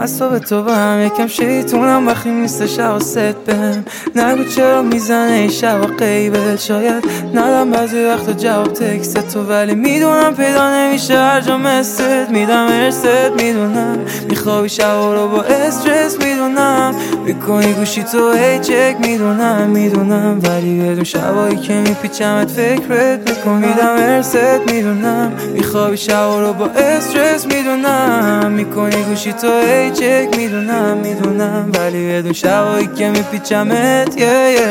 اصاب تو با هم یکم شیطونم وقتی نیستش حواست بهم. نگو چرا میزنه این شبا غیبت، شاید ندم بعضی وقتا جواب تکست تو، ولی میدونم پیدا نمیشه هر جا مثلت. میدم ارست میدونم میخوابی شبا رو با استرس، میدونم میکنی گوشی تو هی چک، میدونم ولی بدون شبایی که میپیچمت فکرت میکنم. میدم ارست میدونم میخوابی شبا رو با استرس، میدونم میکنی گوشی تو هی چک، میدونم ولی بدون شبایی که میپیچمت